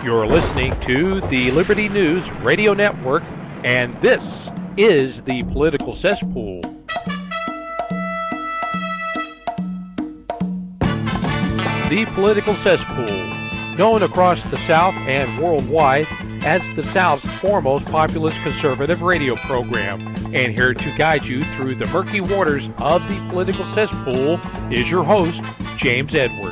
You're listening to the Liberty News Radio Network, and this is the Political Cesspool. The Political Cesspool, known across the South and worldwide as the South's foremost populist conservative radio program. And here to guide you through the murky waters of the Political Cesspool is your host, James Edwards.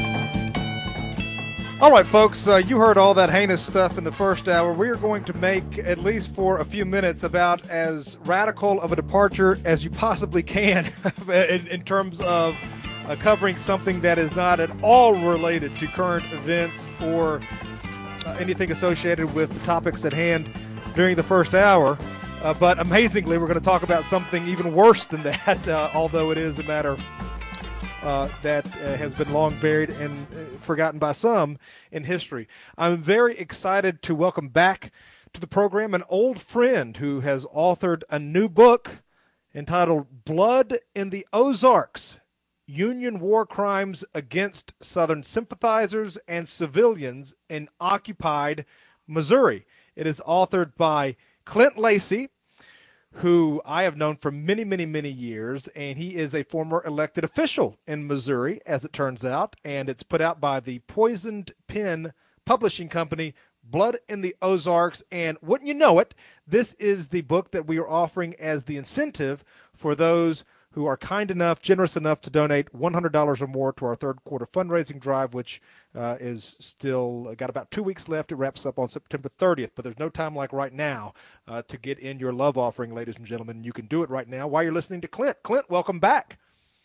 All right, folks, you heard all that heinous stuff in the first hour. We are going to make, at least for a few minutes, about as radical of a departure as you possibly can in terms of covering something that is not at all related to current events or anything associated with the topics at hand during the first hour. But amazingly, we're going to talk about something even worse than that, although it is a matter that has been long buried and forgotten by some in history. I'm very excited to welcome back to the program an old friend who has authored a new book entitled Blood in the Ozarks: Union War Crimes Against Southern Sympathizers and Civilians in Occupied Missouri. It is authored by Clint Lacy, who I have known for many, many, many years, and he is a former elected official in Missouri, as it turns out, and it's put out by the Poisoned Pen Publishing Company, Blood in the Ozarks, and wouldn't you know it, this is the book that we are offering as the incentive for those who are kind enough, generous enough to donate $100 or more to our third quarter fundraising drive, which is still got about 2 weeks left. It wraps up on September 30th, but there's no time like right now to get in your love offering, ladies and gentlemen. You can do it right now while you're listening to Clint. Clint, welcome back.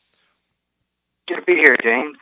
Good to be here, James.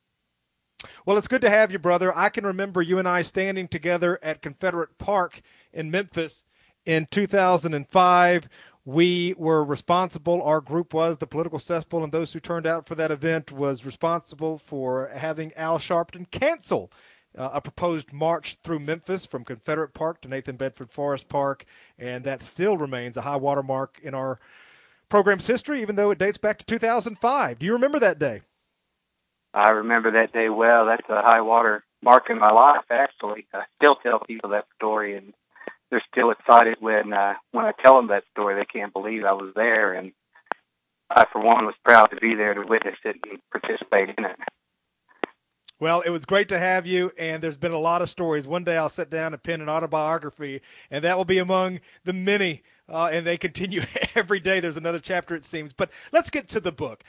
Well, it's good to have you, brother. I can remember you and I standing together at Confederate Park in Memphis in 2005. We were responsible, our group was, the Political Cesspool, and those who turned out for that event was responsible for having Al Sharpton cancel a proposed march through Memphis from Confederate Park to Nathan Bedford Forest Park, and that still remains a high water mark in our program's history, even though it dates back to 2005. Do you remember that day? I remember that day well. That's a high water mark in my life, actually. I still tell people that story, and they're still excited when I tell them that story. They can't believe I was there, and I, for one, was proud to be there to witness it and participate in it. Well, it was great to have you, and there's been a lot of stories. One day I'll sit down and pen an autobiography, and that will be among the many, and they continue every day. There's another chapter, it seems. But let's get to the book.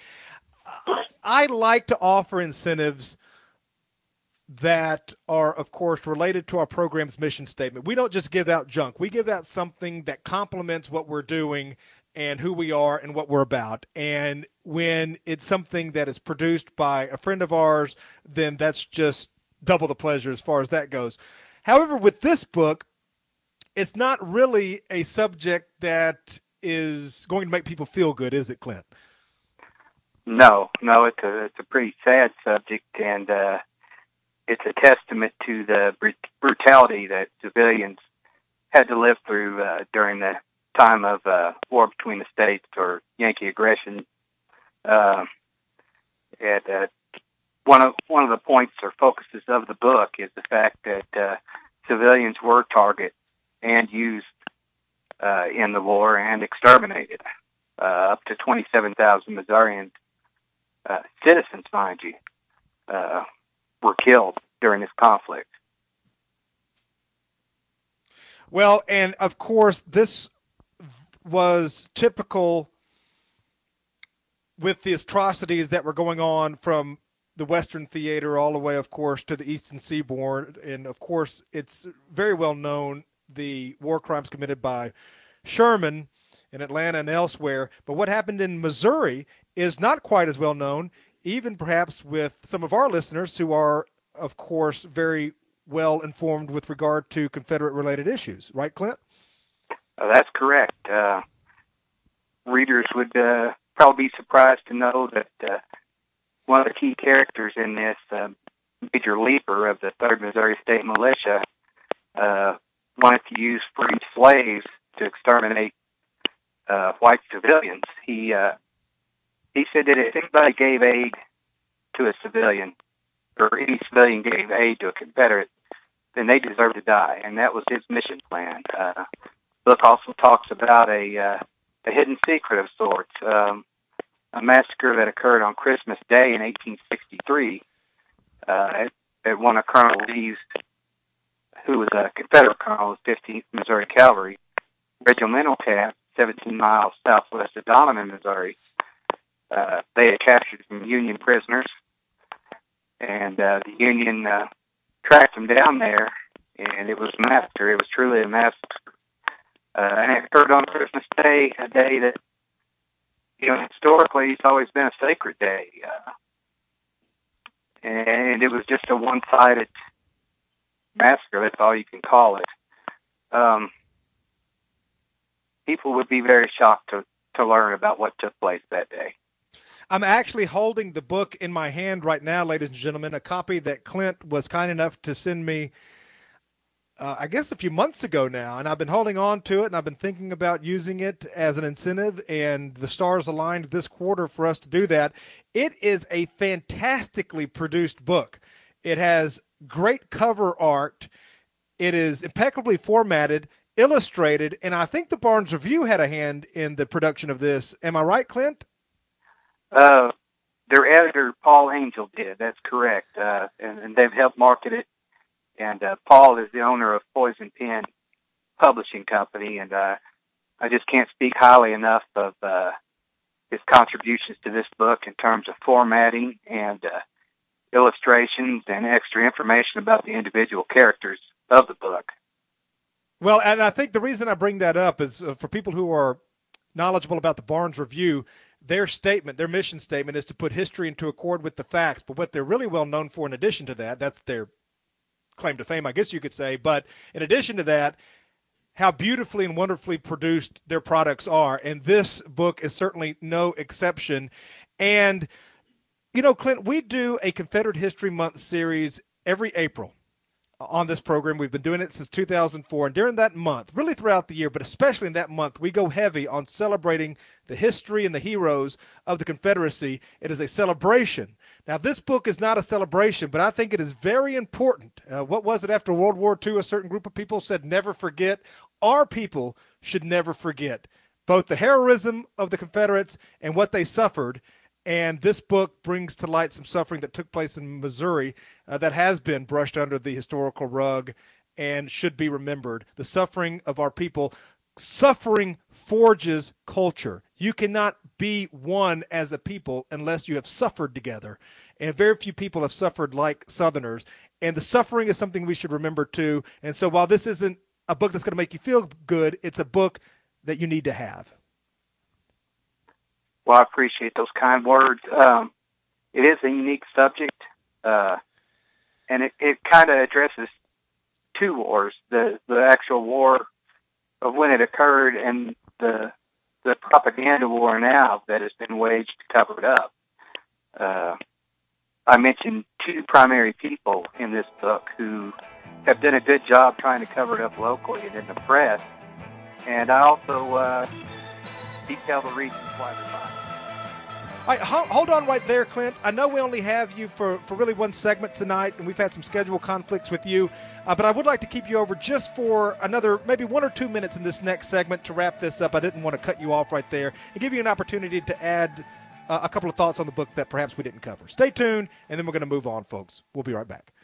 I like to offer incentives that are, of course, related to our program's mission statement. We don't just give out junk. We give out something that complements what we're doing and who we are and what we're about. And when it's something that is produced by a friend of ours, then that's just double the pleasure as far as that goes. However, with this book, it's not really a subject that is going to make people feel good, is it, Clint? No, it's a pretty sad subject, and it's a testament to the brutality that civilians had to live through during the time of war between the states or Yankee aggression. And one of the points or focuses of the book is the fact that civilians were targeted and used in the war and exterminated. Up to 27,000 Missourians, citizens, mind you, were killed during this conflict. Well, and of course, this was typical with the atrocities that were going on from the Western Theater all the way, of course, to the Eastern Seaboard. And, of course, it's very well known, the war crimes committed by Sherman in Atlanta and elsewhere. But what happened in Missouri is not quite as well known, even perhaps with some of our listeners who are, of course, very well informed with regard to Confederate-related issues. Right, Clint? That's correct. Readers would probably be surprised to know that one of the key characters in this, Major Leeper of the 3rd Missouri State Militia, wanted to use freed slaves to exterminate white civilians. He said that if anybody gave aid to a civilian, or any civilian gave aid to a Confederate, then they deserve to die, and that was his mission plan. The book also talks about a hidden secret of sorts, a massacre that occurred on Christmas Day in 1863 at one of Colonel Lee's, who was a Confederate colonel of 15th Missouri Cavalry, regimental camp 17 miles southwest of Donovan, Missouri. They had captured some Union prisoners, and the Union tracked them down there, and it was a massacre. It was truly a massacre. And it occurred on Christmas Day, a day that, historically, it's always been a sacred day. And it was just a one-sided massacre. That's all you can call it. People would be very shocked to learn about what took place that day. I'm actually holding the book in my hand right now, ladies and gentlemen, a copy that Clint was kind enough to send me, I guess a few months ago now, and I've been holding on to it, and I've been thinking about using it as an incentive, and the stars aligned this quarter for us to do that. It is a fantastically produced book. It has great cover art. It is impeccably formatted, illustrated, and I think the Barnes Review had a hand in the production of this. Am I right, Clint? Their editor, Paul Angel, did. That's correct. And they've helped market it. And Paul is the owner of Poison Pen Publishing Company, and I just can't speak highly enough of his contributions to this book in terms of formatting and illustrations and extra information about the individual characters of the book. Well, and I think the reason I bring that up is for people who are knowledgeable about the Barnes Review, their statement, their mission statement is to put history into accord with the facts. But what they're really well known for in addition to that, that's their claim to fame, I guess you could say. But in addition to that, how beautifully and wonderfully produced their products are. And this book is certainly no exception. And, Clint, we do a Confederate History Month series every April on this program. We've been doing it since 2004. And during that month, really throughout the year, but especially in that month, we go heavy on celebrating the history and the heroes of the Confederacy. It is a celebration. Now, this book is not a celebration, but I think it is very important. What was it after World War II? A certain group of people said, never forget. Our people should never forget both the heroism of the Confederates and what they suffered. And this book brings to light some suffering that took place in Missouri that has been brushed under the historical rug and should be remembered. The suffering of our people. Suffering forges culture. You cannot be one as a people unless you have suffered together. And very few people have suffered like Southerners. And the suffering is something we should remember too. And so while this isn't a book that's going to make you feel good, it's a book that you need to have. Well, I appreciate those kind words. It is a unique subject, and it kind of addresses two wars, the actual war of when it occurred and the propaganda war now that has been waged to cover it up. I mentioned two primary people in this book who have done a good job trying to cover it up locally and in the press, and I also detail the reasons why they're not. All right, hold on right there, Clint. I know we only have you for really one segment tonight, and we've had some schedule conflicts with you, but I would like to keep you over just for another maybe 1 or 2 minutes in this next segment to wrap this up. I didn't want to cut you off right there and give you an opportunity to add a couple of thoughts on the book that perhaps we didn't cover. Stay tuned, and then we're going to move on, folks. We'll be right back.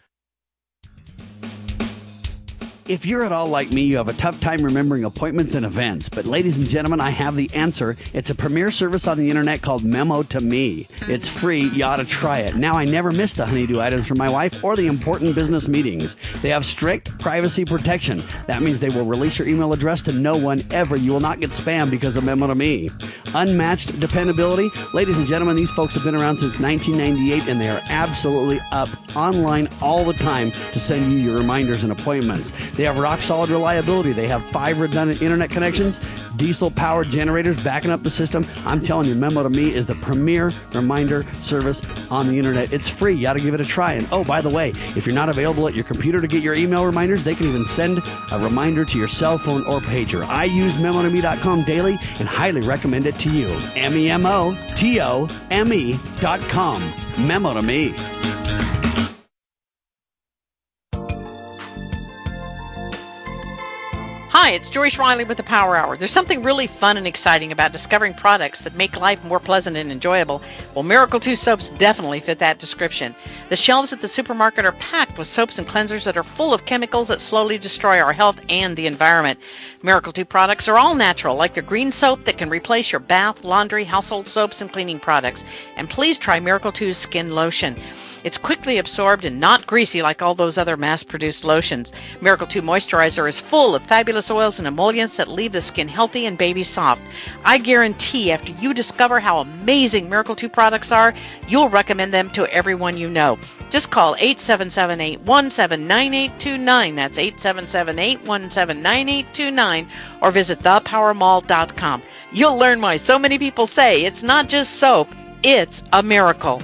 If you're at all like me, you have a tough time remembering appointments and events. But ladies and gentlemen, I have the answer. It's a premier service on the internet called Memo to Me. It's free. You ought to try it. Now, I never miss the honeydew items for my wife or the important business meetings. They have strict privacy protection. That means they will release your email address to no one ever. You will not get spam because of Memo to Me. Unmatched dependability. Ladies and gentlemen, these folks have been around since 1998, and they are absolutely up online all the time to send you your reminders and appointments. They have rock-solid reliability. They have 5 redundant internet connections, diesel-powered generators backing up the system. I'm telling you, Memo to Me is the premier reminder service on the internet. It's free. You ought to give it a try. And oh, by the way, if you're not available at your computer to get your email reminders, they can even send a reminder to your cell phone or pager. I use memotome.com daily and highly recommend it to you. memotome.com. Memo to Me. Hi, it's Joyce Riley with the Power Hour. There's something really fun and exciting about discovering products that make life more pleasant and enjoyable. Well, Miracle 2 soaps definitely fit that description. The shelves at the supermarket are packed with soaps and cleansers that are full of chemicals that slowly destroy our health and the environment. Miracle 2 products are all natural, like their green soap that can replace your bath, laundry, household soaps, and cleaning products. And please try Miracle 2's skin lotion. It's quickly absorbed and not greasy like all those other mass-produced lotions. Miracle 2 Moisturizer is full of fabulous oils and emollients that leave the skin healthy and baby soft. I guarantee after you discover how amazing Miracle 2 products are, you'll recommend them to everyone you know. Just call 877-817-9829. That's 877-817-9829, or visit thepowermall.com. You'll learn why so many people say it's not just soap, it's a miracle.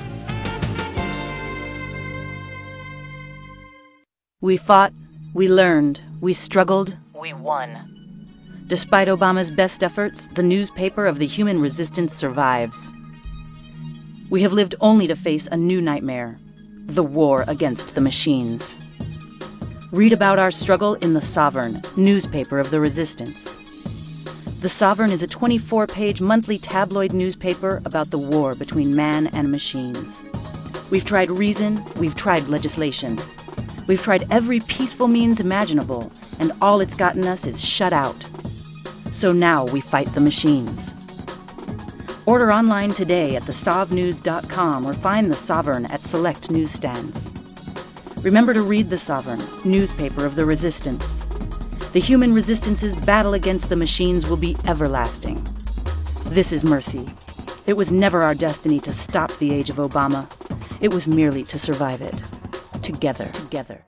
We fought, we learned, we struggled, we won. Despite Obama's best efforts, the newspaper of the human resistance survives. We have lived only to face a new nightmare, the war against the machines. Read about our struggle in The Sovereign, newspaper of the resistance. The Sovereign is a 24-page monthly tabloid newspaper about the war between man and machines. We've tried reason, we've tried legislation. We've tried every peaceful means imaginable, and all it's gotten us is shut out. So now we fight the machines. Order online today at thesovnews.com or find The Sovereign at select newsstands. Remember to read The Sovereign, newspaper of the resistance. The human resistance's battle against the machines will be everlasting. This is mercy. It was never our destiny to stop the age of Obama. It was merely to survive it. Together. Searching,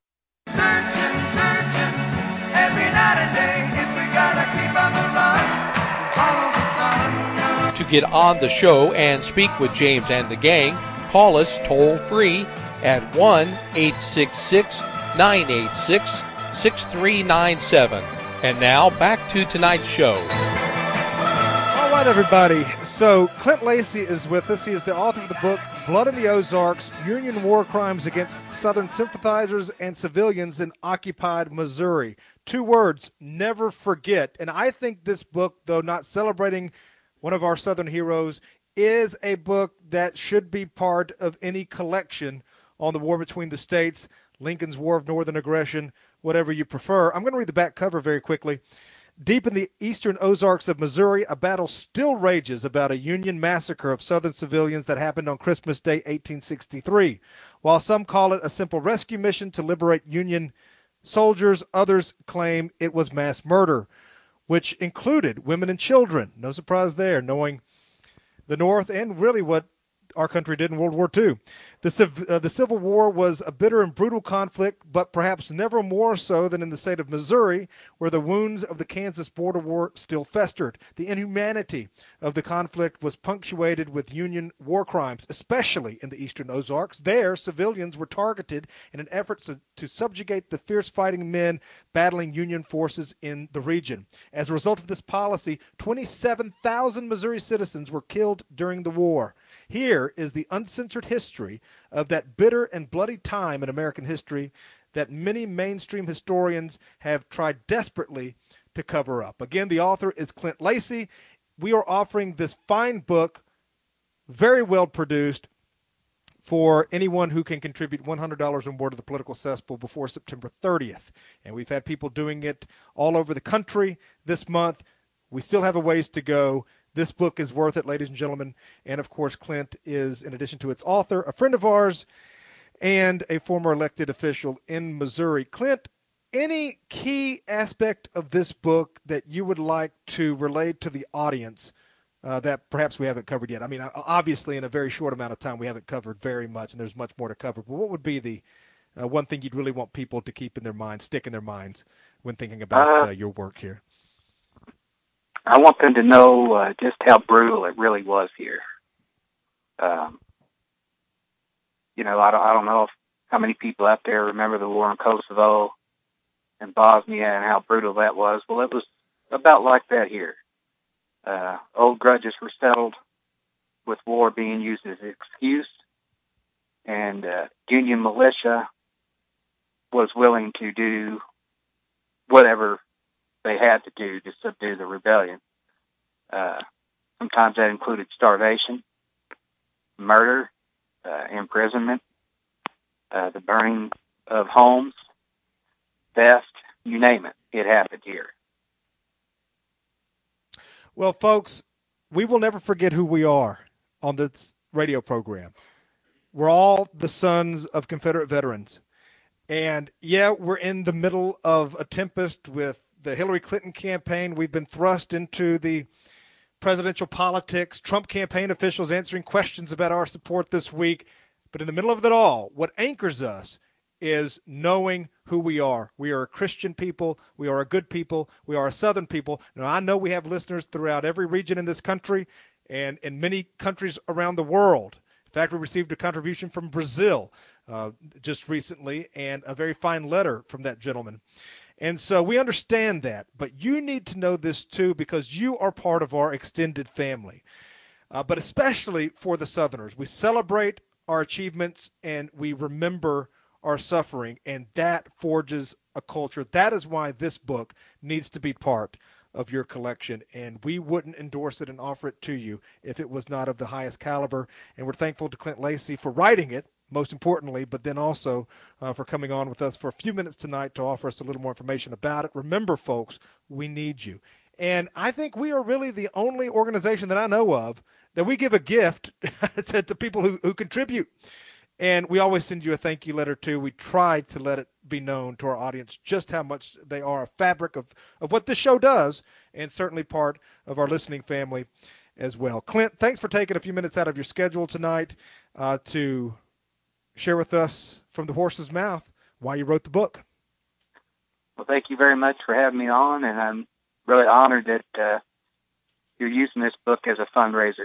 every night and day, if we gotta keep on the run, follow the sun. To get on the show and speak with James and the gang, call us toll free at 1-866-986-6397. And now back to tonight's show. All right, everybody. So Clint Lacy is with us. He is the author of the book Blood in the Ozarks, Union War Crimes Against Southern Sympathizers and Civilians in Occupied Missouri. 2 words, never forget. And I think this book, though not celebrating one of our Southern heroes, is a book that should be part of any collection on the war between the states, Lincoln's War of Northern Aggression, whatever you prefer. I'm going to read the back cover very quickly. Deep in the eastern Ozarks of Missouri, a battle still rages about a Union massacre of Southern civilians that happened on Christmas Day, 1863. While some call it a simple rescue mission to liberate Union soldiers, others claim it was mass murder, which included women and children. No surprise there, knowing the North and really what our country did in World War II. The Civil War was a bitter and brutal conflict, but perhaps never more so than in the state of Missouri, where the wounds of the Kansas border war still festered. The inhumanity of the conflict was punctuated with Union war crimes, especially in the eastern Ozarks. There, civilians were targeted in an effort to subjugate the fierce fighting men battling Union forces in the region. As a result of this policy, 27,000 Missouri citizens were killed during the war. Here is the uncensored history of that bitter and bloody time in American history that many mainstream historians have tried desperately to cover up. Again, the author is Clint Lacy. We are offering this fine book, very well produced, for anyone who can contribute $100 or more to the political cesspool before September 30th. And we've had people doing it all over the country this month. We still have a ways to go. This book is worth it, ladies and gentlemen. And, of course, Clint is, in addition to its author, a friend of ours and a former elected official in Missouri. Clint, any key aspect of this book that you would like to relay to the audience that perhaps we haven't covered yet? I mean, obviously, in a very short amount of time, we haven't covered very much, and there's much more to cover. But what would be the one thing you'd really want people to keep in their minds, stick in their minds when thinking about your work here? I want them to know just how brutal it really was here. I don't know how many people out there remember the war in Kosovo and Bosnia and how brutal that was. Well, it was about like that here. Old grudges were settled with war being used as an excuse, and Union militia was willing to do whatever they had to do to subdue the rebellion. Sometimes that included starvation, murder, imprisonment, the burning of homes, theft, you name it. It happened here. Well, folks, we will never forget who we are on this radio program. We're all the sons of Confederate veterans. And, yeah, we're in the middle of a tempest with the Hillary Clinton campaign. We've been thrust into the presidential politics, Trump campaign officials answering questions about our support this week. But in the middle of it all, what anchors us is knowing who we are. We are a Christian people. We are a good people. We are a Southern people. Now, I know we have listeners throughout every region in this country and in many countries around the world. In fact, we received a contribution from Brazil just recently, and a very fine letter from that gentleman. And so we understand that, but you need to know this too, because you are part of our extended family. But especially for the Southerners, we celebrate our achievements and we remember our suffering, and that forges a culture. That is why this book needs to be part of your collection, and we wouldn't endorse it and offer it to you if it was not of the highest caliber. And we're thankful to Clint Lacey for writing it, most importantly, but then also for coming on with us for a few minutes tonight to offer us a little more information about it. Remember, folks, we need you. And I think we are really the only organization that I know of that we give a gift to people who contribute. And we always send you a thank you letter, too. We try to let it be known to our audience just how much they are a fabric of what this show does, and certainly part of our listening family as well. Clint, thanks for taking a few minutes out of your schedule tonight to share with us from the horse's mouth why you wrote the book. Well, thank you very much for having me on, and I'm really honored that you're using this book as a fundraiser.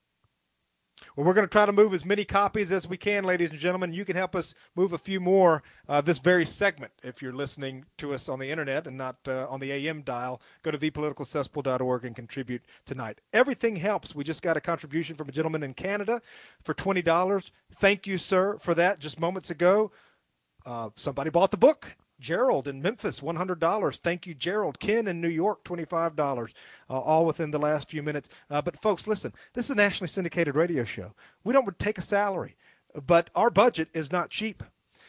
Well, we're going to try to move as many copies as we can, ladies and gentlemen. You can help us move a few more this very segment. If you're listening to us on the internet and not on the AM dial, go to thepoliticalcesspool.org and contribute tonight. Everything helps. We just got a contribution from a gentleman in Canada for $20. Thank you, sir, for that. Just moments ago, somebody bought the book. Gerald in Memphis, $100. Thank you, Gerald. Ken in New York, $25, all within the last few minutes. But, folks, listen, this is a nationally syndicated radio show. We don't take a salary, but our budget is not cheap.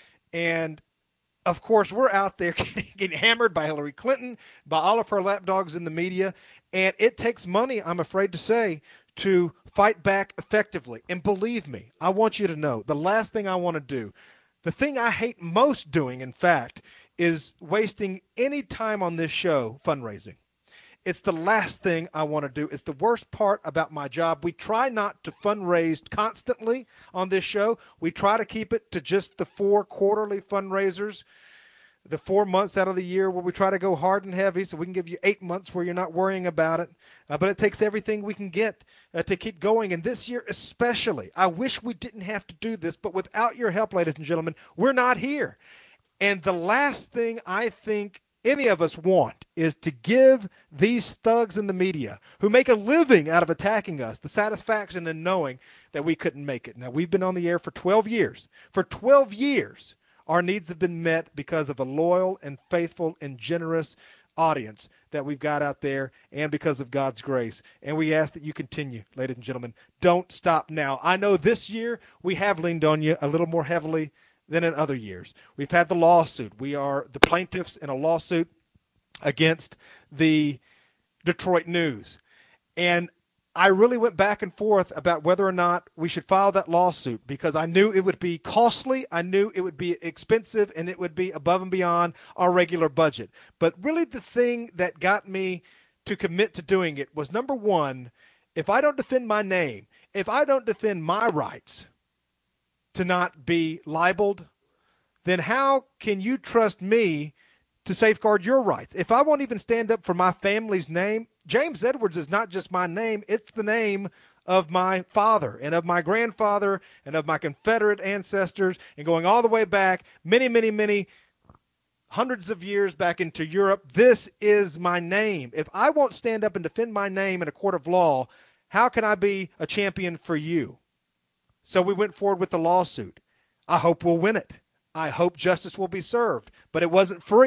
And, of course, we're out there getting hammered by Hillary Clinton, by all of her lapdogs in the media, and it takes money, I'm afraid to say, to fight back effectively. And believe me, I want you to know, the last thing I want to do, the thing I hate most doing, in fact, is wasting any time on this show fundraising. It's the last thing I want to do. It's the worst part about my job. We try not to fundraise constantly on this show. We try to keep it to just the 4 quarterly fundraisers, the 4 months out of the year where we try to go hard and heavy so we can give you 8 months where you're not worrying about it. But it takes everything we can get to keep going. And this year especially, I wish we didn't have to do this, but without your help, ladies and gentlemen, we're not here. And the last thing I think any of us want is to give these thugs in the media who make a living out of attacking us the satisfaction in knowing that we couldn't make it. Now, we've been on the air for 12 years. For 12 years, our needs have been met because of a loyal and faithful and generous audience that we've got out there and because of God's grace. And we ask that you continue, ladies and gentlemen. Don't stop now. I know this year we have leaned on you a little more heavily than in other years. We've had the lawsuit. We are the plaintiffs in a lawsuit against the Detroit News. And I really went back and forth about whether or not we should file that lawsuit because I knew it would be costly, I knew it would be expensive, and it would be above and beyond our regular budget. But really the thing that got me to commit to doing it was, number one, if I don't defend my name, if I don't defend my rights to not be libeled, then how can you trust me to safeguard your rights? If I won't even stand up for my family's name, James Edwards is not just my name, it's the name of my father and of my grandfather and of my Confederate ancestors, and going all the way back many, many, many hundreds of years back into Europe. This is my name. If I won't stand up and defend my name in a court of law, how can I be a champion for you? So we went forward with the lawsuit. I hope we'll win it. I hope justice will be served. But it wasn't free.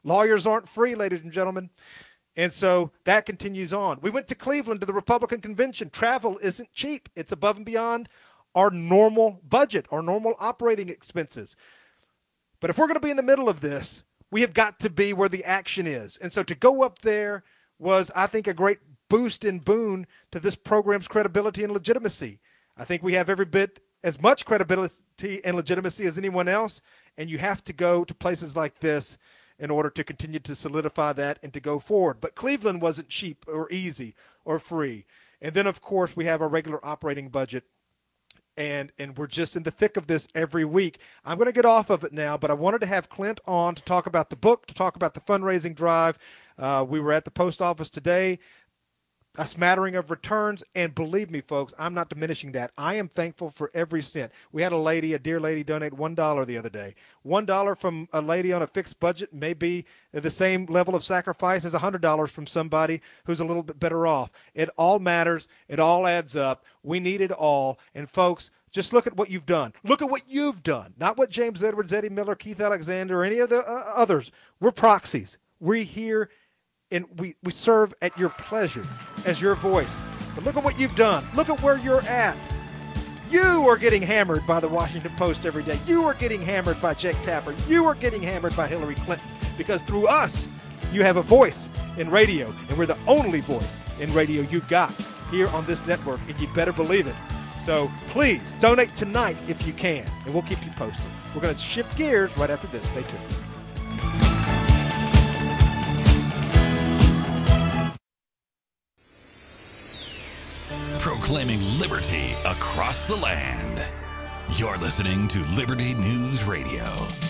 Lawyers aren't free, ladies and gentlemen. And so that continues on. We went to Cleveland to the Republican convention. Travel isn't cheap. It's above and beyond our normal budget, our normal operating expenses. But if we're going to be in the middle of this, we have got to be where the action is. And so to go up there was, I think, a great boost and boon to this program's credibility and legitimacy. I think we have every bit as much credibility and legitimacy as anyone else, and you have to go to places like this in order to continue to solidify that and to go forward. But Cleveland wasn't cheap or easy or free. And then, of course, we have our regular operating budget, and we're just in the thick of this every week. I'm going to get off of it now, but I wanted to have Clint on to talk about the book, to talk about the fundraising drive. We were at the post office today. A smattering of returns, and believe me, folks, I'm not diminishing that. I am thankful for every cent. We had a dear lady, donate $1 the other day. $1 from a lady on a fixed budget may be the same level of sacrifice as $100 from somebody who's a little bit better off. It all matters. It all adds up. We need it all. And, folks, just look at what you've done. Look at what you've done. Not what James Edwards, Eddie Miller, Keith Alexander, or any of the others. We're proxies. We're here. And we serve at your pleasure as your voice. But look at what you've done. Look at where you're at. You are getting hammered by the Washington Post every day. You are getting hammered by Jake Tapper. You are getting hammered by Hillary Clinton. Because through us, you have a voice in radio. And we're the only voice in radio you got here on this network. And you better believe it. So please donate tonight if you can. And we'll keep you posted. We're going to shift gears right after this. Stay tuned. Proclaiming liberty across the land. You're listening to Liberty News Radio.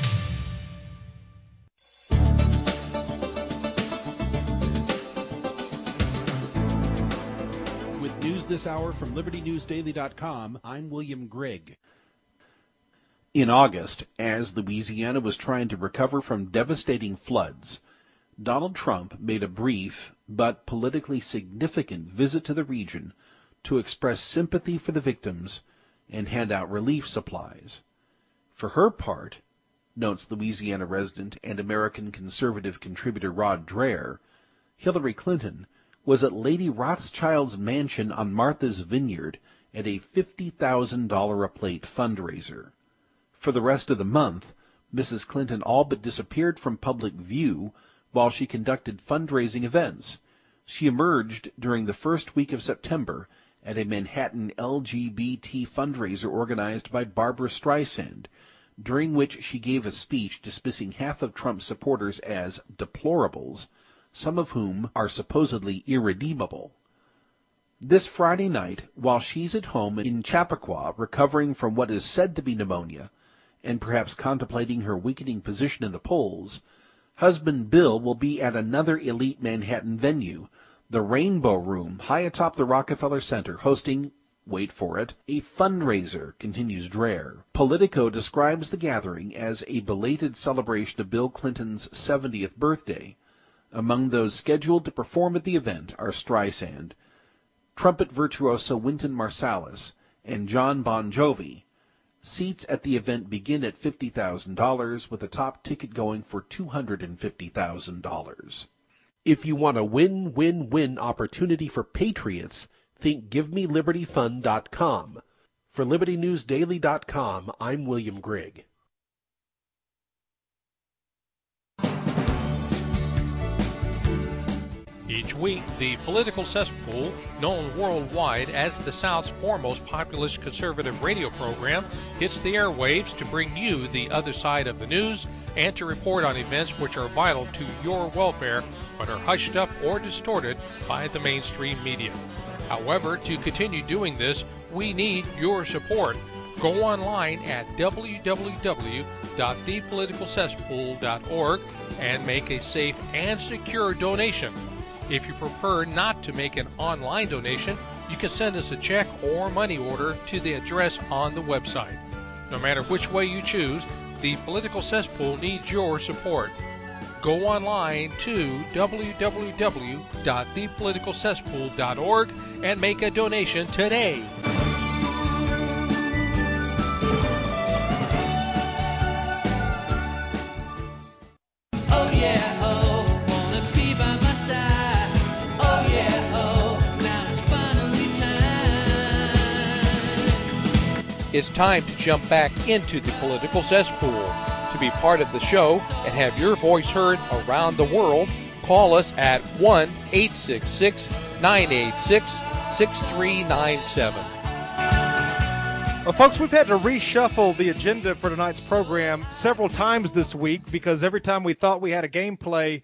With news this hour from LibertyNewsDaily.com, I'm William Grigg. In August, as Louisiana was trying to recover from devastating floods, Donald Trump made a brief but politically significant visit to the region to express sympathy for the victims and hand out relief supplies. For her part, notes Louisiana resident and American conservative contributor Rod Dreher, Hillary Clinton was at Lady Rothschild's mansion on Martha's Vineyard at a $50,000-a-plate fundraiser. For the rest of the month, Mrs. Clinton all but disappeared from public view while she conducted fundraising events. She emerged during the first week of September at a Manhattan LGBT fundraiser organized by Barbra Streisand, during which she gave a speech dismissing half of Trump's supporters as deplorables, some of whom are supposedly irredeemable. This Friday night, while she's at home in Chappaqua recovering from what is said to be pneumonia, and perhaps contemplating her weakening position in the polls, husband Bill will be at another elite Manhattan venue, the Rainbow Room, high atop the Rockefeller Center, hosting, wait for it, a fundraiser, continues Dreher. Politico describes the gathering as a belated celebration of Bill Clinton's 70th birthday. Among those scheduled to perform at the event are Streisand, trumpet virtuoso Wynton Marsalis, and John Bon Jovi. Seats at the event begin at $50,000, with a top ticket going for $250,000. If you want a win-win-win opportunity for patriots, think GiveMeLibertyFund.com. For LibertyNewsDaily.com, I'm William Grigg. Each week, the political cesspool, known worldwide as the South's foremost populist conservative radio program, hits the airwaves to bring you the other side of the news and to report on events which are vital to your welfare but are hushed up or distorted by the mainstream media. However, to continue doing this, we need your support. Go online at www.thepoliticalcesspool.org and make a safe and secure donation. If you prefer not to make an online donation, you can send us a check or money order to the address on the website. No matter which way you choose, the Political Cesspool needs your support. Go online to www.thepoliticalcesspool.org and make a donation today. Oh yeah, it's time to jump back into the political cesspool. To be part of the show and have your voice heard around the world, call us at 1-866-986-6397. Well, folks, we've had to reshuffle the agenda for tonight's program several times this week because every time we thought we had a gameplay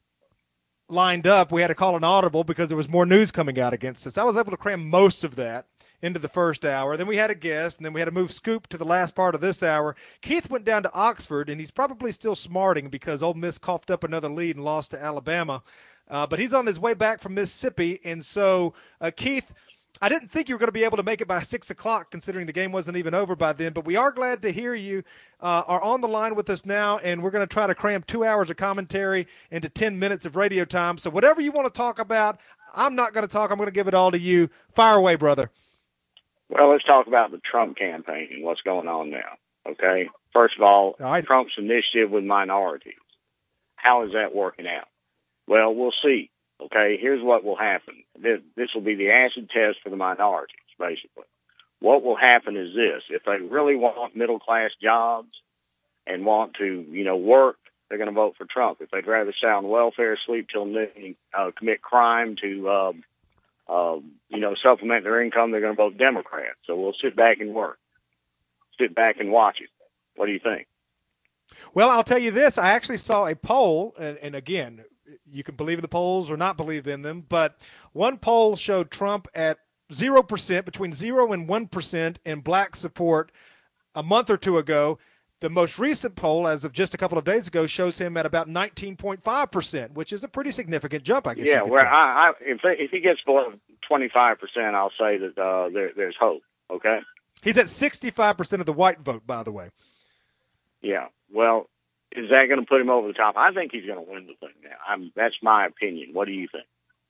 lined up, we had to call an audible because there was more news coming out against us. I was able to cram most of that into the first hour. Then we had a guest, and then we had to move Scoop to the last part of this hour. Keith went down to Oxford, and he's probably still smarting because Ole Miss coughed up another lead and lost to Alabama. But he's on his way back from Mississippi. And so, Keith, I didn't think you were going to be able to make it by 6 o'clock, considering the game wasn't even over by then. But we are glad to hear you are on the line with us now, and we're going to try to cram 2 hours of commentary into 10 minutes of radio time. So whatever you want to talk about, I'm not going to talk. I'm going to give it all to you. Fire away, brother. Well, let's talk about the Trump campaign and what's going on now, okay? First of all, right. Trump's initiative with minorities. How is that working out? Well, we'll see, okay? Here's what will happen. This will be the acid test for the minorities, basically. What will happen is this. If they really want middle-class jobs and want to, work, they're going to vote for Trump. If they'd rather stay on welfare, sleep till noon, commit crime to supplement their income, they're going to vote Democrat. So we'll sit back and work. Sit back and watch it. What do you think? Well, I'll tell you this. I actually saw a poll, and again, you can believe in the polls or not believe in them, but one poll showed Trump at 0%, between 0 and 1% in black support a month or two ago. The most recent poll, as of just a couple of days ago, shows him at about 19.5%, which is a pretty significant jump, I guess. Yeah, you could say. If he gets below 25%, I'll say that there's hope. Okay. He's at 65% of the white vote, by the way. Yeah. Well, is that going to put him over the top? I think he's going to win the thing now. That's my opinion. What do you think?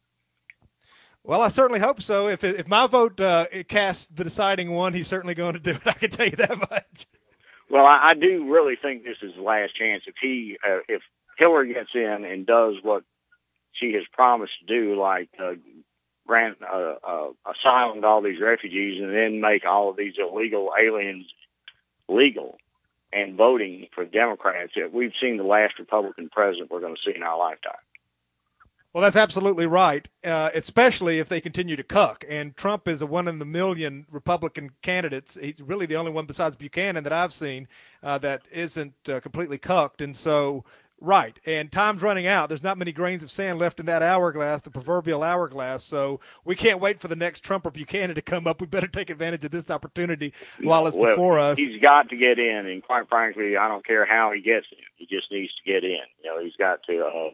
Well, I certainly hope so. If my vote casts the deciding one, he's certainly going to do it. I can tell you that much. Well, I do really think this is the last chance. If Hillary gets in and does what she has promised to do, like grant asylum to all these refugees and then make all of these illegal aliens legal and voting for Democrats, we've seen the last Republican president we're going to see in our lifetime. Well, that's absolutely right, especially if they continue to cuck. And Trump is a one-in-a-million Republican candidates. He's really the only one besides Buchanan that I've seen that isn't completely cucked. And so, right, and time's running out. There's not many grains of sand left in that hourglass, the proverbial hourglass. So we can't wait for the next Trump or Buchanan to come up. We better take advantage of this opportunity while it's before us. He's got to get in, and quite frankly, I don't care how he gets in. He just needs to get in. He's got to,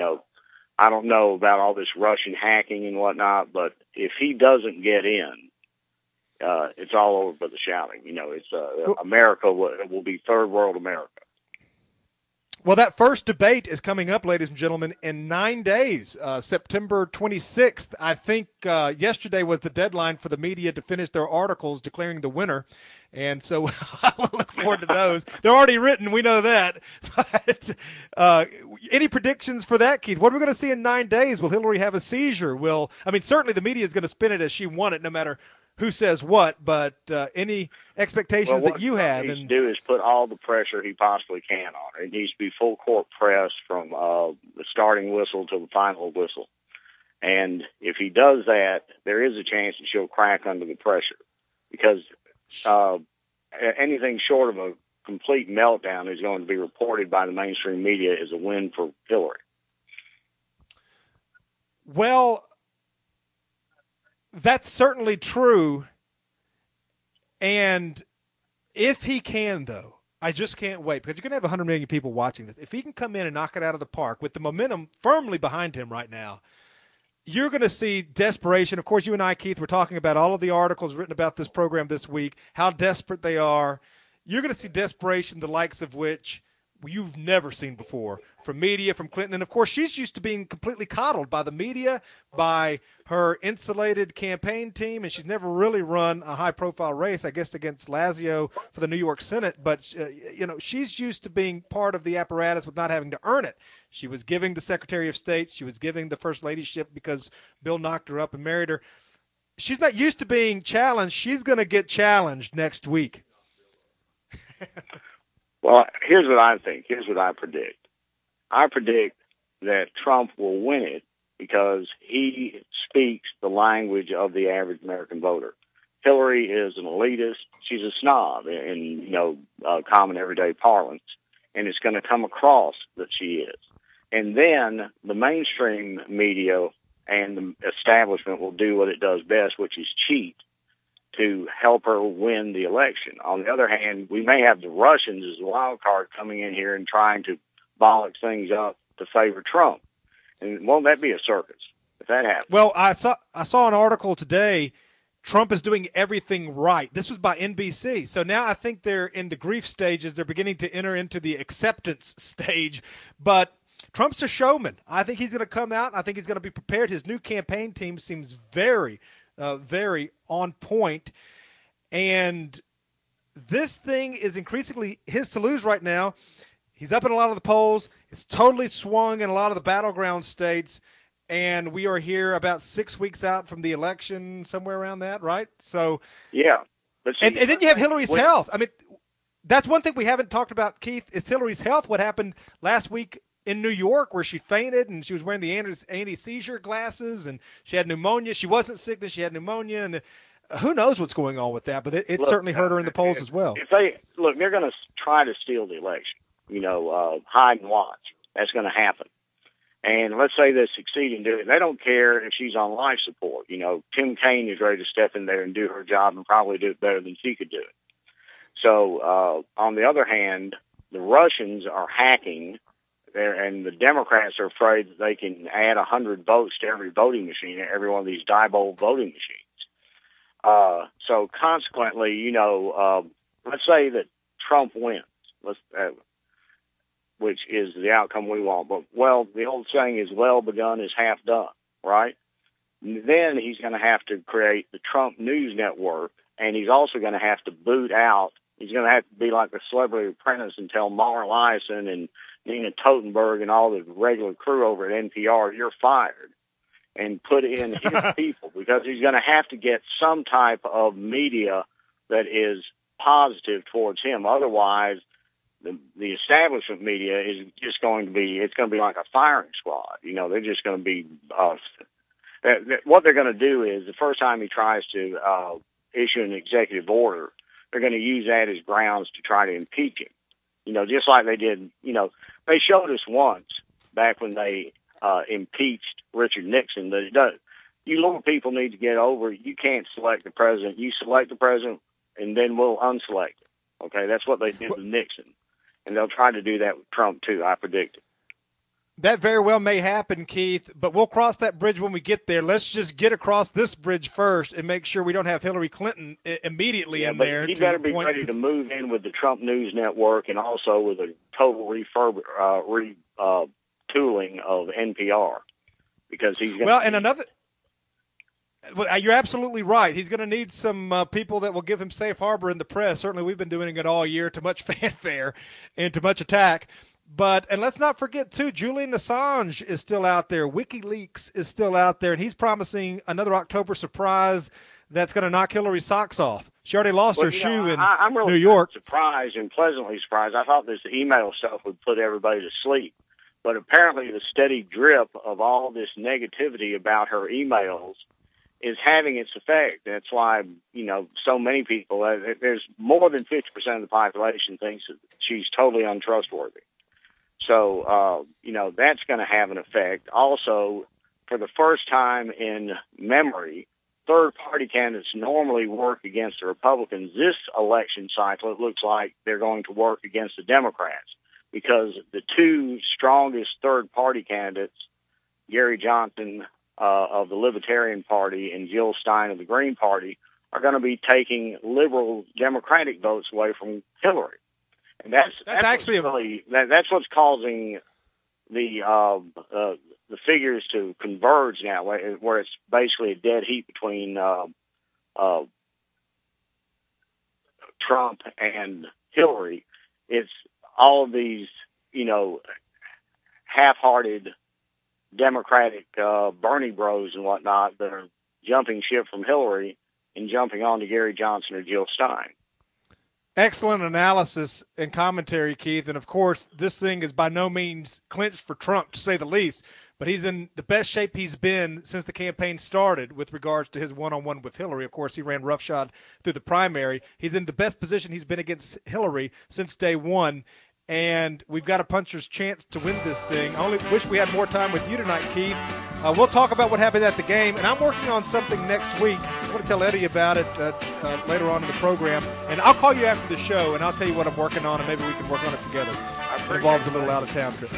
I don't know about all this Russian hacking and whatnot, but if he doesn't get in, it's all over but the shouting. America will be third world America. Well, that first debate is coming up, ladies and gentlemen, in 9 days, September 26th. I think yesterday was the deadline for the media to finish their articles declaring the winner. And so I will look forward to those. They're already written. We know that. But any predictions for that, Keith? What are we going to see in 9 days? Will Hillary have a seizure? Certainly the media is going to spin it as she won it, no matter who says what. But any expectations that you have? What he needs to do is put all the pressure he possibly can on her. It needs to be full court press from the starting whistle to the final whistle. And if he does that, there is a chance that she'll crack under the pressure, because anything short of a complete meltdown is going to be reported by the mainstream media as a win for Hillary. Well, that's certainly true. And if he can, though, I just can't wait, because you're going to have 100 million people watching this. If he can come in and knock it out of the park with the momentum firmly behind him right now, you're going to see desperation. Of course, you and I, Keith, were talking about all of the articles written about this program this week, how desperate they are. You're going to see desperation, the likes of which you've never seen before, from media, from Clinton. And, of course, she's used to being completely coddled by the media, by her insulated campaign team, and she's never really run a high-profile race, I guess, against Lazio for the New York Senate. But, she's used to being part of the apparatus with not having to earn it. She was giving the Secretary of State. She was giving the First Ladyship because Bill knocked her up and married her. she's not used to being challenged. She's going to get challenged next week. Well, here's what I think. Here's what I predict. I predict that Trump will win it because he speaks the language of the average American voter. Hillary is an elitist. She's a snob in common everyday parlance, and it's going to come across that she is. And then the mainstream media and the establishment will do what it does best, which is cheat to help her win the election. On the other hand, we may have the Russians as a wild card coming in here and trying to bollock things up to favor Trump. And won't that be a circus if that happens? Well, I saw an article today. Trump is doing everything right. This was by NBC. So now I think they're in the grief stages. They're beginning to enter into the acceptance stage. But Trump's a showman. I think he's going to come out. I think he's going to be prepared. His new campaign team seems very, very on point. And this thing is increasingly his to lose right now. He's up in a lot of the polls. It's totally swung in a lot of the battleground states. And we are here about 6 weeks out from the election, somewhere around that, right? So yeah. And then you have Hillary's health. I mean, that's one thing we haven't talked about, Keith, is Hillary's health. What happened last week in New York where she fainted and she was wearing the anti-seizure glasses and she had pneumonia. She wasn't sick, then she had pneumonia. And who knows what's going on with that, but it certainly hurt her in the polls as well. If they're going to try to steal the election, hide and watch. That's going to happen. And let's say they succeed in doing it. They don't care if she's on life support. Tim Kaine is ready to step in there and do her job and probably do it better than she could do it. So, on the other hand, the Russians are hacking there, and the Democrats are afraid that they can add 100 votes to every voting machine, every one of these Diebold voting machines. So consequently, let's say that Trump wins. Which is the outcome we want. But, the old saying is well begun is half done, right? Then he's going to have to create the Trump News Network, and he's also going to have to boot out. He's going to have to be like the Celebrity Apprentice and tell Mara Liasson and Nina Totenberg and all the regular crew over at NPR, you're fired, and put in his people, because he's going to have to get some type of media that is positive towards him. Otherwise, the establishment media is just going to be, it's going to be like a firing squad. They're just going to be, what they're going to do is the first time he tries to issue an executive order, they're going to use that as grounds to try to impeach him. Just like they did, they showed us once back when they impeached Richard Nixon that you little people need to get over, you can't select the president. You select the president and then we'll unselect it. Okay, that's what they did with Nixon. And they'll try to do that with Trump, too, I predict it. That very well may happen, Keith, but we'll cross that bridge when we get there. Let's just get across this bridge first and make sure we don't have Hillary Clinton immediately in there. He better be ready to move in with the Trump News Network and also with a total retooling of NPR, because he's going you're absolutely right. He's going to need some people that will give him safe harbor in the press. Certainly we've been doing it all year to much fanfare and to much attack. And let's not forget, too, Julian Assange is still out there. WikiLeaks is still out there, and he's promising another October surprise that's going to knock Hillary's socks off. She already lost her shoe in I'm really New York. Surprised and pleasantly surprised. I thought this email stuff would put everybody to sleep. But apparently the steady drip of all this negativity about her emails is having its effect. That's why, so many people, there's more than 50% of the population thinks that she's totally untrustworthy. So, that's going to have an effect. Also, for the first time in memory, third-party candidates normally work against the Republicans. This election cycle, it looks like they're going to work against the Democrats, because the two strongest third-party candidates, Gary Johnson of the Libertarian Party and Jill Stein of the Green Party, are going to be taking liberal Democratic votes away from Hillary. And that's actually that's what's causing the figures to converge now, where it's basically a dead heat between Trump and Hillary. It's all of these, half-hearted Democratic Bernie bros and whatnot that are jumping ship from Hillary and jumping on to Gary Johnson or Jill Stein. Excellent analysis and commentary, Keith. And, of course, this thing is by no means clinched for Trump, to say the least. But he's in the best shape he's been since the campaign started with regards to his one-on-one with Hillary. Of course, he ran roughshod through the primary. He's in the best position he's been against Hillary since day one. And we've got a puncher's chance to win this thing. I only wish we had more time with you tonight, Keith. We'll talk about what happened at the game, and I'm working on something next week. I want to tell Eddie about it later on in the program, and I'll call you after the show, and I'll tell you what I'm working on, and maybe we can work on it together. It involves a little out-of-town trip.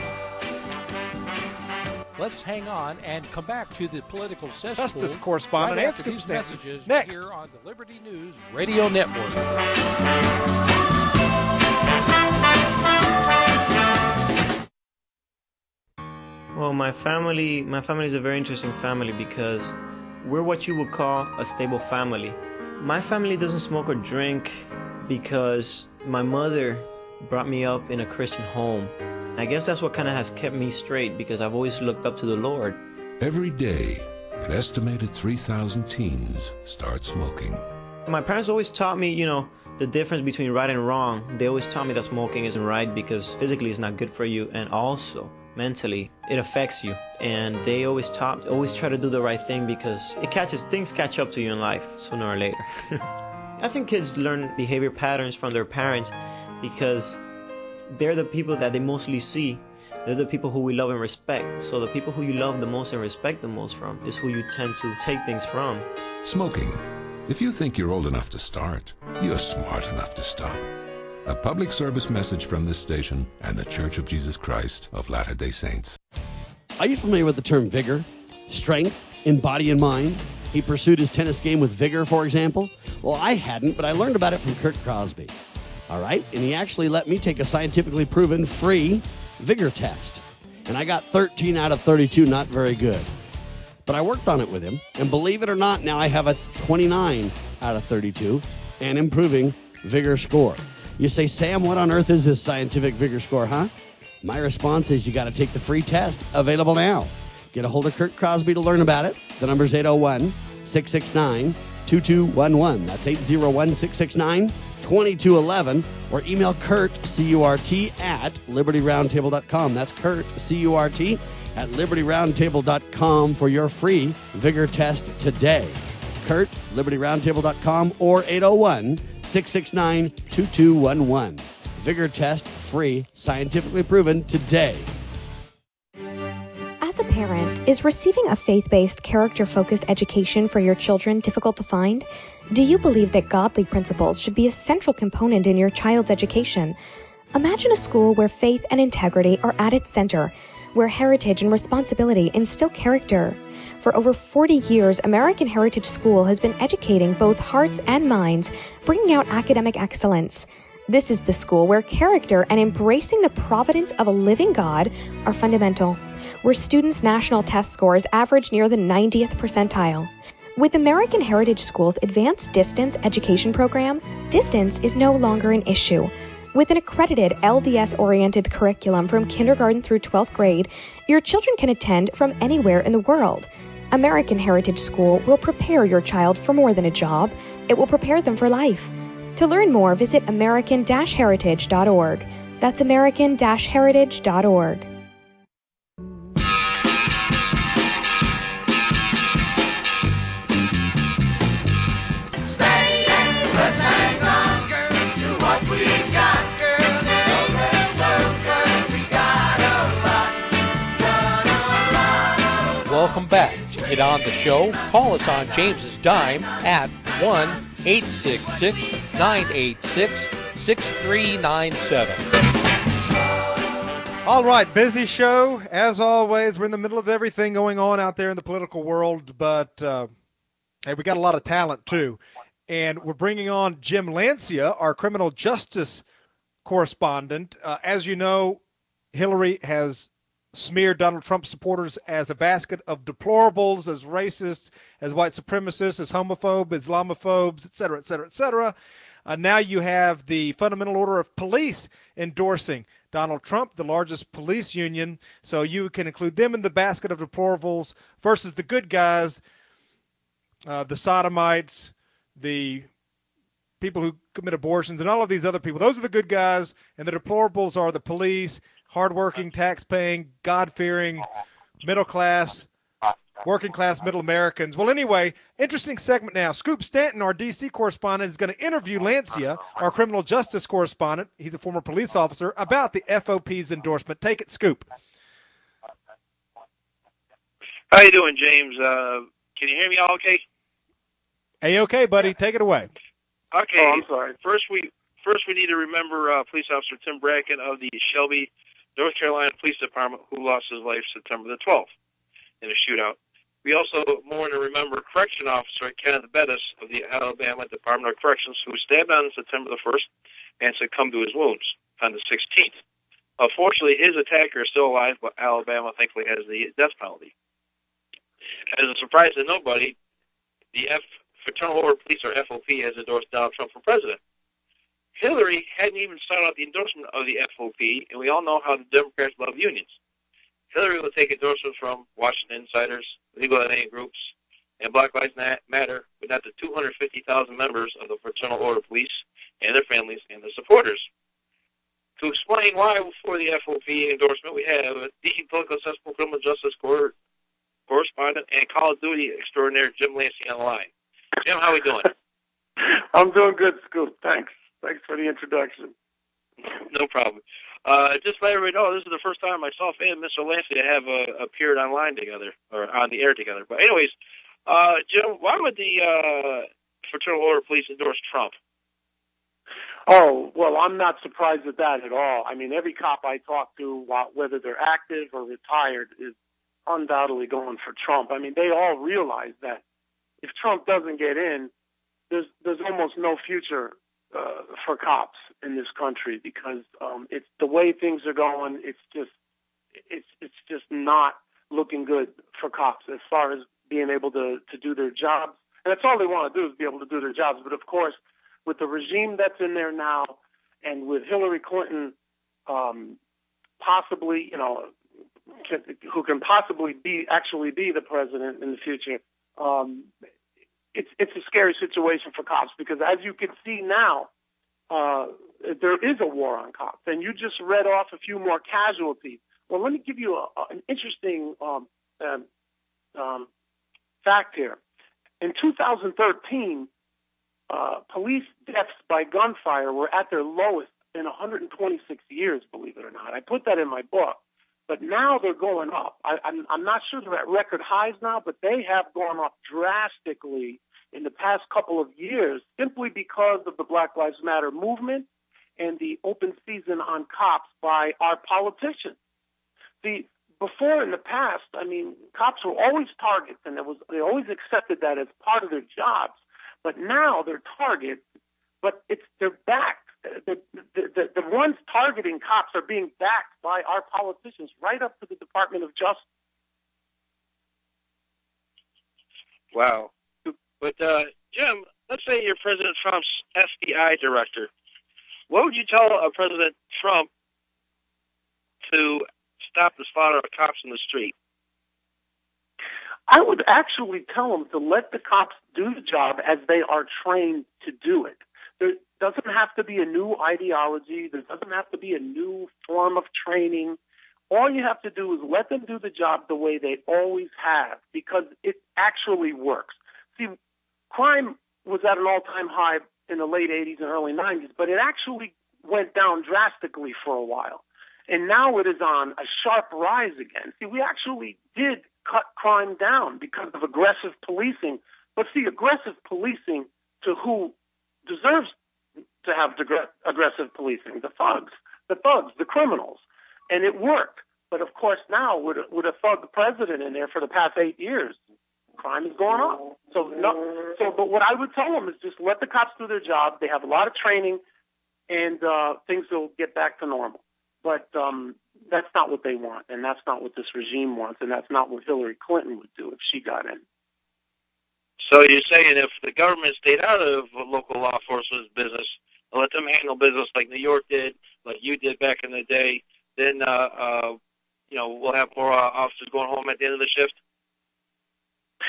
Let's hang on and come back to the political cesspool. Justice correspondent right and after these Scoop messages next here on the Liberty News Radio Network. Well, my family is a very interesting family because we're what you would call a stable family. My family doesn't smoke or drink because my mother brought me up in a Christian home. I guess that's what kind of has kept me straight because I've always looked up to the Lord. Every day, an estimated 3,000 teens start smoking. My parents always taught me, the difference between right and wrong. They always taught me that smoking isn't right because physically it's not good for you, and also mentally it affects you. And they always try to do the right thing because things catch up to you in life sooner or later. I think kids learn behavior patterns from their parents because they're the people that they mostly see. They're the people who we love and respect. So the people who you love the most and respect the most from is who you tend to take things from. Smoking. If you think you're old enough to start, you're smart enough to stop. A public service message from this station and the Church of Jesus Christ of Latter-day Saints. Are you familiar with the term vigor? Strength in body and mind? He pursued his tennis game with vigor, for example? Well, I hadn't, but I learned about it from Kurt Crosby. All right? And he actually let me take a scientifically proven free vigor test. And I got 13 out of 32, not very good. But I worked on it with him, and believe it or not, now I have a 29 out of 32 and improving vigor score. You say, Sam, what on earth is this scientific vigor score, huh? My response is you got to take the free test, available now. Get a hold of Kurt Crosby to learn about it. The number's 801-669-2211. That's 801-669-2211. Or email Kurt, C-U-R-T, at LibertyRoundtable.com. That's Kurt, C-U-R-T, at LibertyRoundtable.com for your free vigor test today. Kurt, LibertyRoundtable.com, or 801-669-2211. Vigor test, free, scientifically proven today. As a parent, is receiving a faith-based, character-focused education for your children difficult to find? Do you believe that godly principles should be a central component in your child's education? Imagine a school where faith and integrity are at its center, where heritage and responsibility instill character. For over 40 years, American Heritage School has been educating both hearts and minds, bringing out academic excellence. This is the school where character and embracing the providence of a living God are fundamental, where students' national test scores average near the 90th percentile. With American Heritage School's advanced distance education program, distance is no longer an issue. With an accredited LDS-oriented curriculum from kindergarten through 12th grade, your children can attend from anywhere in the world. American Heritage School will prepare your child for more than a job. It will prepare them for life. To learn more, visit American-Heritage.org. That's American-Heritage.org. Welcome back. To get on the show, call us on James's Dime at 1-866-986-6397. All right, busy show. As always, we're in the middle of everything going on out there in the political world, but hey, we got a lot of talent too. And we're bringing on Jim Lancia, our criminal justice correspondent. As you know, Hillary has smeared Donald Trump supporters as a basket of deplorables, as racists, as white supremacists, as homophobes, Islamophobes, et cetera, et cetera, et cetera. Now you have the Fundamental Order of Police endorsing Donald Trump, the largest police union. So you can include them in the basket of deplorables versus the good guys the sodomites, the people who commit abortions, and all of these other people. Those are the good guys, and the deplorables are the police, hardworking, tax-paying, God-fearing, middle-class, working-class middle Americans. Well, anyway, interesting segment now. Scoop Stanton, our D.C. correspondent, is going to interview Lancia, our criminal justice correspondent. He's a former police officer, about the FOP's endorsement. Take it, Scoop. How you doing, James? Can you hear me all okay? A-okay, buddy. Take it away. Okay. Oh, I'm sorry. First, we need to remember Police Officer Tim Bracken of the Shelby, North Carolina Police Department, who lost his life September the 12th in a shootout. We also mourn and remember Correction Officer Kenneth Bettis of the Alabama Department of Corrections, who was stabbed on September the 1st and succumbed to his wounds on the 16th. Unfortunately, his attacker is still alive, but Alabama thankfully has the death penalty. As a surprise to nobody, the Fraternal Order of Police, or FOP, has endorsed Donald Trump for president. Hillary hadn't even started out the endorsement of the FOP, and we all know how the Democrats love unions. Hillary will take endorsements from Washington insiders, legal aid groups, and Black Lives Matter, but not the 250,000 members of the Fraternal Order of Police and their families and their supporters. To explain why for the FOP endorsement, we have a D Political Cesspool Criminal Justice correspondent and Call of Duty extraordinaire Jim Lancey on the line. Jim, how are we doing? I'm doing good, Scoop. Thanks. Thanks for the introduction. No problem. Just let everybody know, this is the first time myself and Mr. Lancey have appeared online together, or on the air together. But anyways, Jim, why would the Fraternal Order of Police endorse Trump? Oh, well, I'm not surprised at that at all. I mean, every cop I talk to, whether they're active or retired, is undoubtedly going for Trump. I mean, they all realize that if Trump doesn't get in, there's almost no future for cops in this country, because it's the way things are going. It's just not looking good for cops as far as being able to do their jobs. And that's all they want to do, is be able to do their jobs. But of course, with the regime that's in there now, and with Hillary Clinton possibly, who can possibly actually be the president in the future, it's a scary situation for cops, because as you can see now, there is a war on cops, and you just read off a few more casualties. Well, let me give you an interesting fact here. In 2013, police deaths by gunfire were at their lowest in 126 years, believe it or not. I put that in my book. But now they're going up. I'm not sure they're at record highs now, but they have gone up drastically in the past couple of years, simply because of the Black Lives Matter movement and the open season on cops by our politicians. See, before in the past, I mean, cops were always targets, and they always accepted that as part of their jobs. But now they're targets, but they're backed. The ones targeting cops are being backed by our politicians, right up to the Department of Justice. Wow. But, Jim, let's say you're President Trump's FBI director. What would you tell President Trump to stop the slaughter of cops in the street? I would actually tell him to let the cops do the job as they are trained to do it. There doesn't have to be a new ideology. There doesn't have to be a new form of training. All you have to do is let them do the job the way they always have, because it actually works. See, crime was at an all-time high in the late 80s and early 90s, but it actually went down drastically for a while. And now it is on a sharp rise again. See, we actually did cut crime down because of aggressive policing. But see, aggressive policing to who deserves to have aggressive policing? The thugs, the criminals. And it worked. But of course now, with a thug president in there for the past 8 years, crime is going up. But what I would tell them is just let the cops do their job. They have a lot of training, and things will get back to normal. But that's not what they want, and that's not what this regime wants, and that's not what Hillary Clinton would do if she got in. So you're saying if the government stayed out of local law enforcement's business and let them handle business like New York did, like you did back in the day, then we'll have more officers going home at the end of the shift?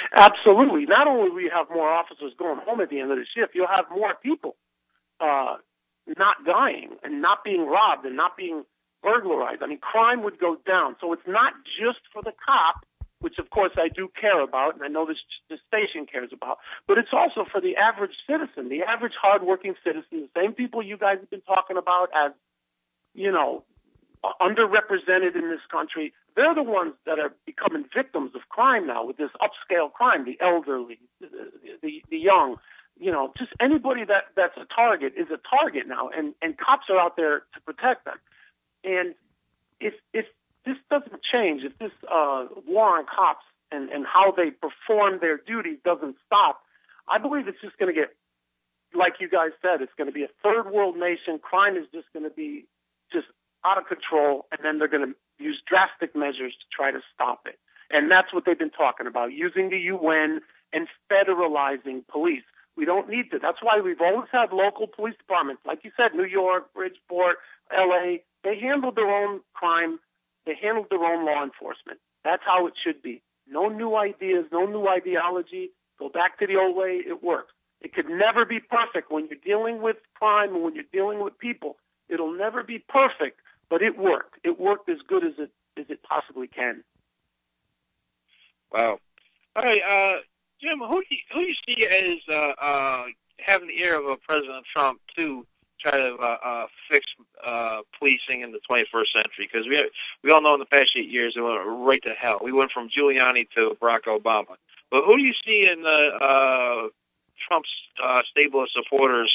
Absolutely. Not only will you have more officers going home at the end of the shift, you'll have more people not dying and not being robbed and not being burglarized. I mean, crime would go down. So it's not just for the cop, which of course I do care about, and I know this station cares about, but it's also for the average citizen, the average hardworking citizen, the same people you guys have been talking about as, you know, underrepresented in this country. They're the ones that are becoming victims of crime now with this upscale crime, the elderly, the young, you know, just anybody that's a target is a target now, and cops are out there to protect them. And if this doesn't change, if this war on cops and how they perform their duties doesn't stop, I believe it's just going to get, like you guys said, it's going to be a third world nation. Crime is just going to be just out of control, and then they're going to use drastic measures to try to stop it. And that's what they've been talking about, using the UN and federalizing police. We don't need to. That's why we've always had local police departments. Like you said, New York, Bridgeport, L.A., they handled their own crime. They handled their own law enforcement. That's how it should be. No new ideas, no new ideology. Go back to the old way. It works. It could never be perfect when you're dealing with crime and when you're dealing with people. It'll never be perfect, but it worked. It worked as good as it possibly can. Wow. All right, Jim, who do you see as having the ear of President Trump to try to fix policing in the 21st century? Because we all know in the past 8 years it went right to hell. We went from Giuliani to Barack Obama. But who do you see in Trump's stable of supporters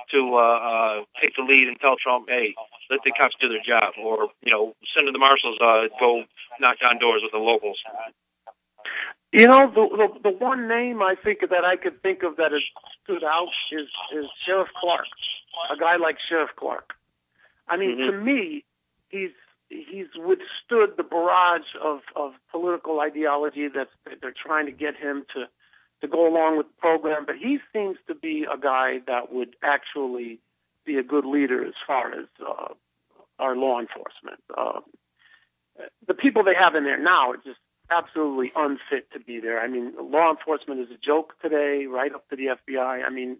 to take the lead and tell Trump, hey, let the cops do their job, or, you know, send the marshals go knock on doors with the locals? You know, the one name I think that I could think of that has stood out is Sheriff Clark, a guy like Sheriff Clark. I mean, to me, he's withstood the barrage of political ideology that they're trying to get him to go along with the program, but he seems to be a guy that would actually be a good leader as far as our law enforcement. The people they have in there now are just absolutely unfit to be there. I mean, law enforcement is a joke today, right up to the FBI. I mean,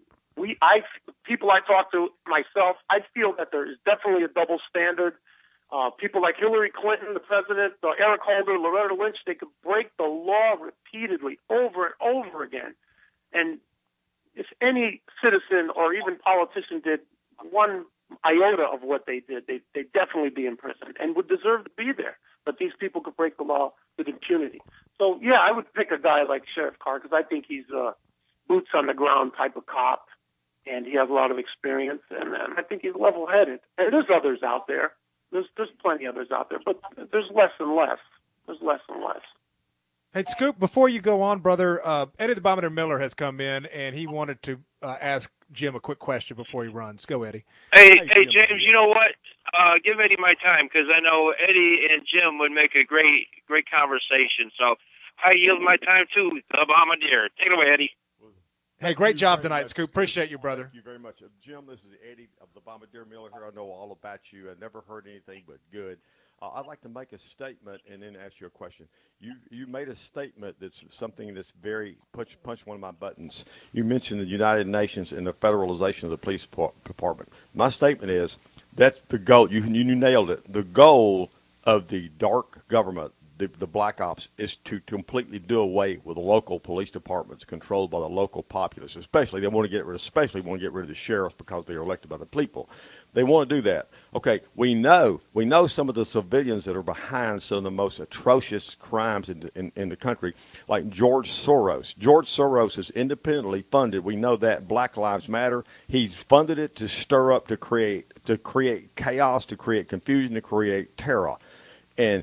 people I talk to myself, I feel that there is definitely a double standard. People like Hillary Clinton, the president, Eric Holder, Loretta Lynch, they could break the law repeatedly over and over again. And if any citizen or even politician did one iota of what they did, they'd definitely be in prison and would deserve to be there. But these people could break the law with impunity. So, yeah, I would pick a guy like Sheriff Clark because I think he's a boots-on-the-ground type of cop, and he has a lot of experience, and I think he's level-headed. And there's others out there. There's plenty of others out there, but there's less and less. There's less and less. Hey, Scoop, before you go on, brother, Eddie the Bomber Miller has come in, and he wanted to ask Jim a quick question before he runs. Go, Eddie. Hey, James, you know what? Give Eddie my time, because I know Eddie and Jim would make a great conversation. So I yield my time to the Bombardier. Take it away, Eddie. Hey, great job tonight, Scoop. Appreciate you, brother. Thank you very much. Jim, this is Eddie of the Bombardier Miller here. I know all about you. I've never heard anything but good. I'd like to make a statement and then ask you a question. You made a statement that's something that's very punch one of my buttons. You mentioned the United Nations and the federalization of the police department. My statement is that's the goal. You nailed it. The goal of the dark government, the black ops, is to completely do away with the local police departments controlled by the local populace. Especially, they want to get rid of the sheriff because they are elected by the people. They want to do that. Okay, we know some of the civilians that are behind some of the most atrocious crimes in the country, like George Soros. George Soros is independently funded. We know that. Black Lives Matter. He's funded it to stir up, to create chaos, to create confusion, to create terror, and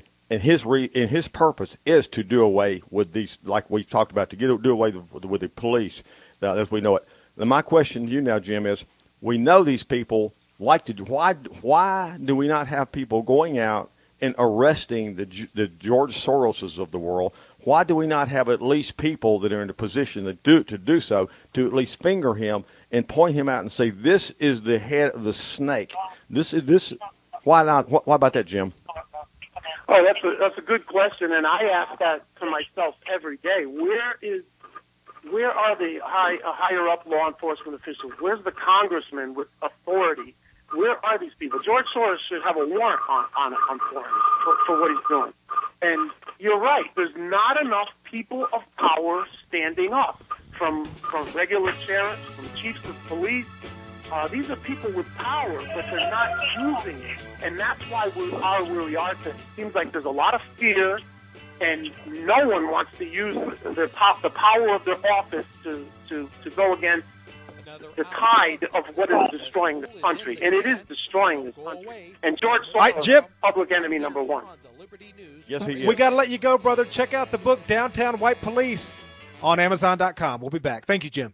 his purpose is to do away with these, like we talked about, to do away with the police as we know it. Now, my question to you now, Jim, is: we know these people like to. Why do we not have people going out and arresting the George Soroses of the world? Why do we not have at least people that are in a position to do so, to at least finger him and point him out and say, this is the head of the snake? This. Why not? Why about that, Jim? Oh, that's a good question, and I ask that to myself every day. Where is Where are the higher up law enforcement officials? Where's the congressman with authority? Where are these people? George Soros should have a warrant on for him for what he's doing. And you're right. There's not enough people of power standing up, from regular sheriffs, from chiefs of police. These are people with power, but they're not using it. And that's why we are where we are today. It seems like there's a lot of fear, and no one wants to use the power of their office to go against the tide of what is destroying this country. And it is destroying this country. And George Soros is public enemy number one. Yes, he is. We got to let you go, brother. Check out the book, Downtown White Police, on Amazon.com. We'll be back. Thank you, Jim.